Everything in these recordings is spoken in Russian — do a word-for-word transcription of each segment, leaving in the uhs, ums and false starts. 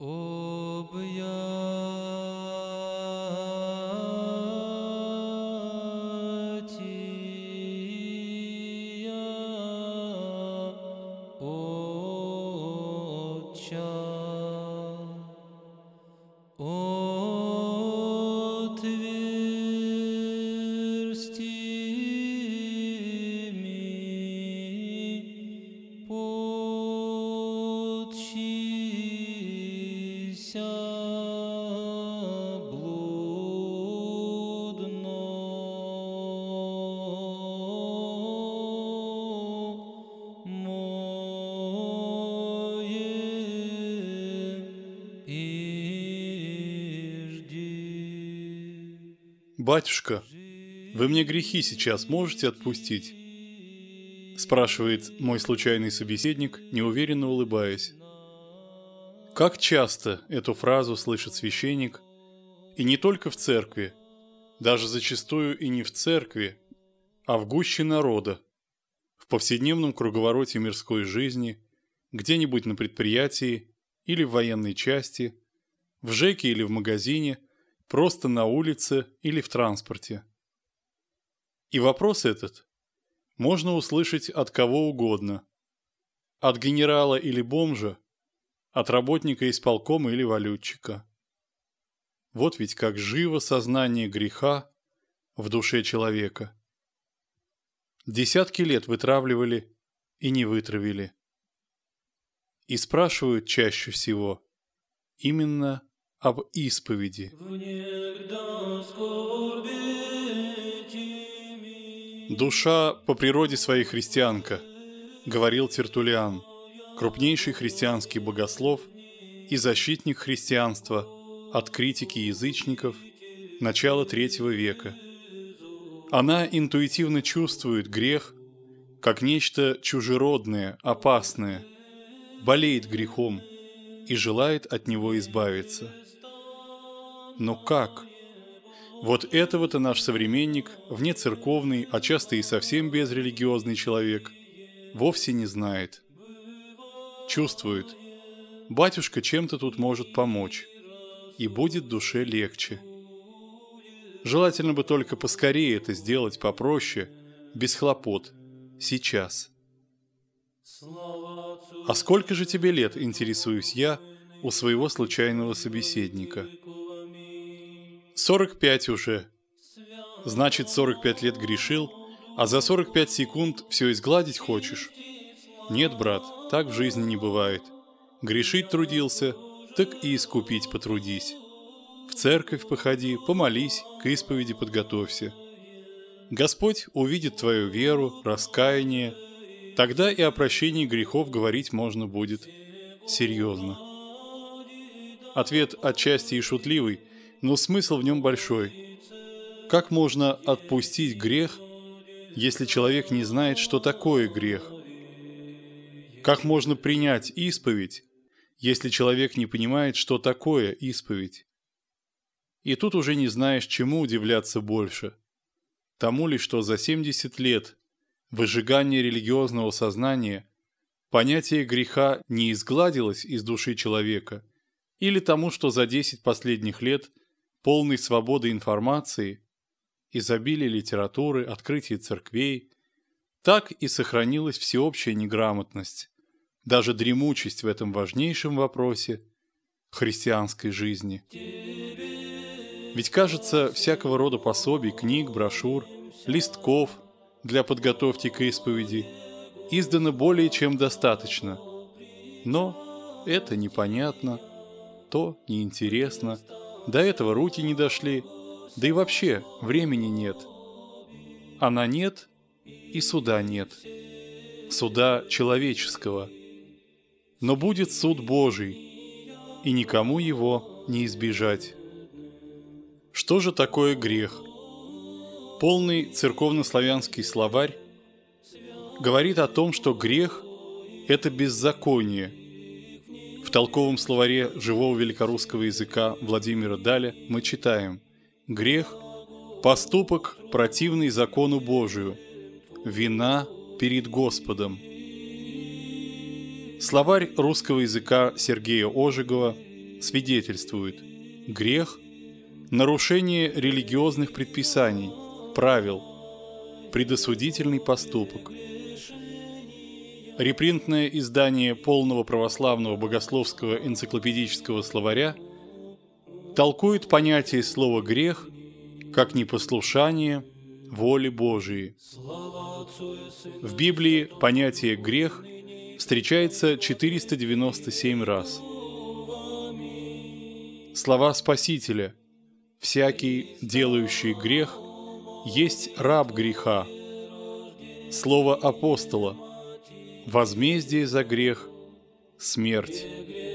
Объятия Отча, отверсти ми подчися блудно мое ижди. «Батюшка, вы мне грехи сейчас можете отпустить?» – спрашивает мой случайный собеседник, неуверенно улыбаясь. Как часто эту фразу слышит священник, и не только в церкви, даже зачастую и не в церкви, а в гуще народа, в повседневном круговороте мирской жизни, где-нибудь на предприятии или в военной части, в ЖЭКе или в магазине, просто на улице или в транспорте. И вопрос этот можно услышать от кого угодно. От генерала или бомжа, от работника исполкома или валютчика. Вот ведь как живо сознание греха в душе человека. Десятки лет вытравливали и не вытравили. И спрашивают чаще всего именно об исповеди. «Душа по природе своей христианка», — говорил Тертуллиан, крупнейший христианский богослов и защитник христианства от критики язычников начала третьего века. Она интуитивно чувствует грех как нечто чужеродное, опасное, болеет грехом и желает от него избавиться. Но как? Вот этого-то наш современник, внецерковный, а часто и совсем безрелигиозный человек, вовсе не знает. Чувствует, батюшка чем-то тут может помочь, и будет душе легче. Желательно бы только поскорее это сделать попроще, без хлопот, сейчас. А сколько же тебе лет, интересуюсь я у своего случайного собеседника? сорок пять уже. Значит, сорок пять лет грешил, а за сорок пять секунд все изгладить хочешь? Нет, брат, так в жизни не бывает. Грешить трудился, так и искупить потрудись. В церковь походи, помолись, к исповеди подготовься. Господь увидит твою веру, раскаяние, тогда и о прощении грехов говорить можно будет серьезно. Ответ отчасти и шутливый, но смысл в нем большой. Как можно отпустить грех, если человек не знает, что такое грех? Как можно принять исповедь, если человек не понимает, что такое исповедь? И тут уже не знаешь, чему удивляться больше. Тому ли, что за семьдесят лет выжигания религиозного сознания понятие греха не изгладилось из души человека, или тому, что за десять последних лет полной свободы информации, изобилия литературы, открытия церквей, так и сохранилась всеобщая неграмотность, даже дремучесть в этом важнейшем вопросе христианской жизни. Ведь, кажется, всякого рода пособий, книг, брошюр, листков для подготовки к исповеди издано более чем достаточно. Но это непонятно, то неинтересно, до этого руки не дошли, да и вообще времени нет. А на нет и суда нет. Суда человеческого. Но будет суд Божий, и никому его не избежать. Что же такое грех? Полный церковнославянский словарь говорит о том, что грех – это беззаконие. В толковом словаре живого великорусского языка Владимира Даля мы читаем: грех – поступок, противный закону Божию, вина перед Господом. Словарь русского языка Сергея Ожегова свидетельствует: грех – нарушение религиозных предписаний, правил, предосудительный поступок. Репринтное издание полного православного богословского энциклопедического словаря толкует понятие слова «грех» как непослушание воле Божией. В Библии понятие «грех» встречается четыреста девяносто семь раз. Слова Спасителя: «Всякий, делающий грех, есть раб греха». Слово апостола: «Возмездие за грех – смерть».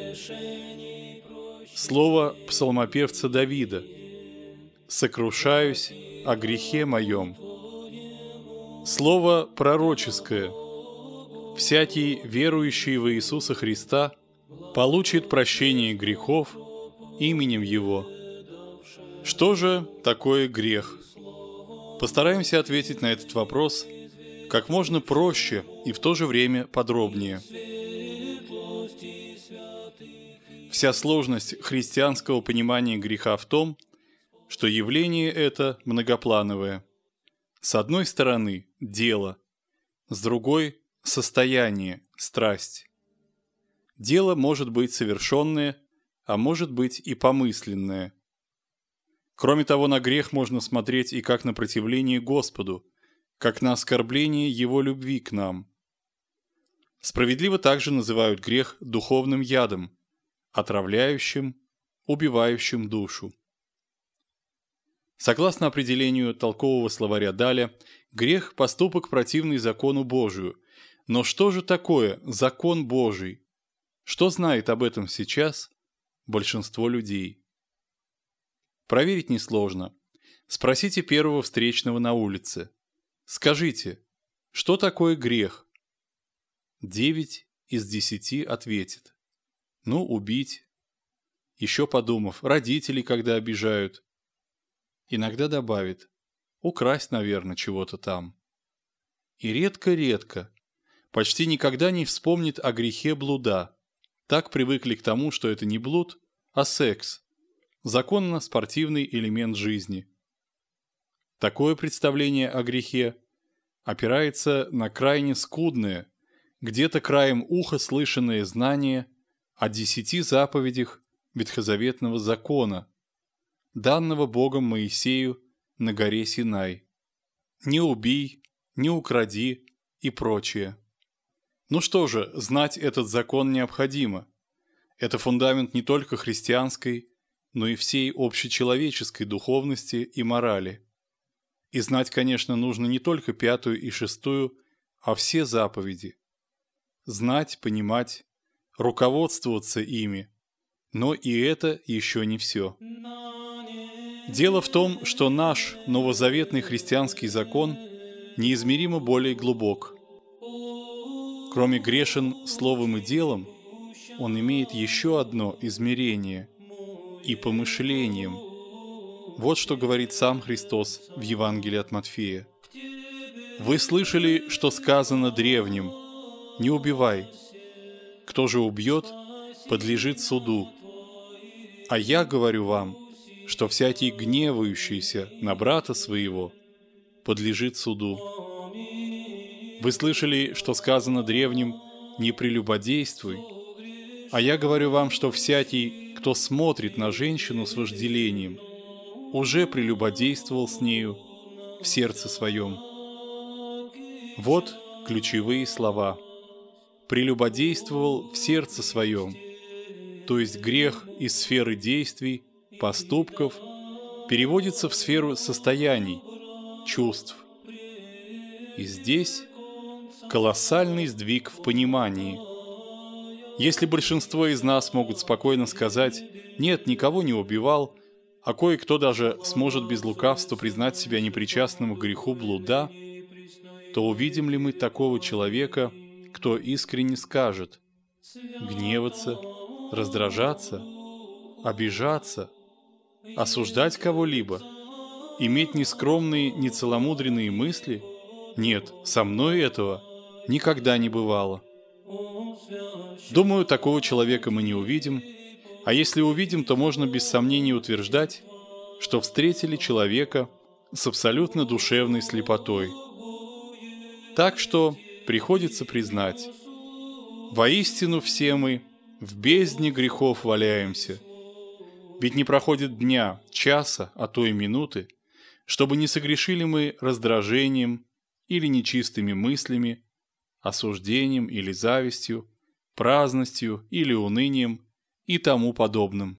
Слово псалмопевца Давида: «Сокрушаюсь о грехе моем». Слово пророческое: «Всякий, верующий в Иисуса Христа, получит прощение грехов именем Его». Что же такое грех? Постараемся ответить на этот вопрос как можно проще и в то же время подробнее. Вся сложность христианского понимания греха в том, что явление это многоплановое. С одной стороны – дело, с другой – состояние, страсть. Дело может быть совершенное, а может быть и помысленное. Кроме того, на грех можно смотреть и как на противление Господу, как на оскорбление Его любви к нам. Справедливо также называют грех духовным ядом, отравляющим, убивающим душу. Согласно определению толкового словаря Даля, грех – поступок, противный закону Божию. Но что же такое закон Божий? Что знает об этом сейчас большинство людей? Проверить несложно. Спросите первого встречного на улице. Скажите, что такое грех? Девять из десяти ответит: ну, убить. Еще подумав, родители, когда обижают. Иногда добавит: украсть, наверное, чего-то там. И редко-редко, почти никогда не вспомнит о грехе блуда. Так привыкли к тому, что это не блуд, а секс. Законно-спортивный элемент жизни. Такое представление о грехе опирается на крайне скудное, где-то краем уха слышанное знание о десяти заповедях ветхозаветного закона, данного Богом Моисею на горе Синай. «Не убий, не укради» и прочее. Ну что же, знать этот закон необходимо. Это фундамент не только христианской, но и всей общечеловеческой духовности и морали. И знать, конечно, нужно не только пятую и шестую, а все заповеди. Знать, понимать, руководствоваться ими. Но и это еще не все. Дело в том, что наш новозаветный христианский закон неизмеримо более глубок. Кроме грешен словом и делом, он имеет еще одно измерение – и помышлением. Вот что говорит сам Христос в Евангелии от Матфея. «Вы слышали, что сказано древним: не убивай. Кто же убьет, подлежит суду. А я говорю вам, что всякий гневающийся на брата своего подлежит суду. Вы слышали, что сказано древним: не прелюбодействуй. А я говорю вам, что всякий, кто смотрит на женщину с вожделением, уже прелюбодействовал с нею в сердце своем». Вот ключевые слова. Прелюбодействовал в сердце своем, то есть грех из сферы действий, поступков, переводится в сферу состояний, чувств. И здесь колоссальный сдвиг в понимании. Если большинство из нас могут спокойно сказать: «Нет, никого не убивал», а кое-кто даже сможет без лукавства признать себя непричастным к греху блуда, то увидим ли мы такого человека, кто искренне скажет: гневаться, раздражаться, обижаться, осуждать кого-либо, иметь нескромные, нецеломудренные мысли? Нет, со мной этого никогда не бывало. Думаю, такого человека мы не увидим, А если увидим, то можно без сомнений утверждать, что встретили человека с абсолютно душевной слепотой. Так что приходится признать, воистину все мы в бездне грехов валяемся. Ведь не проходит дня, часа, а то и минуты, чтобы не согрешили мы раздражением или нечистыми мыслями, осуждением или завистью, праздностью или унынием и тому подобным.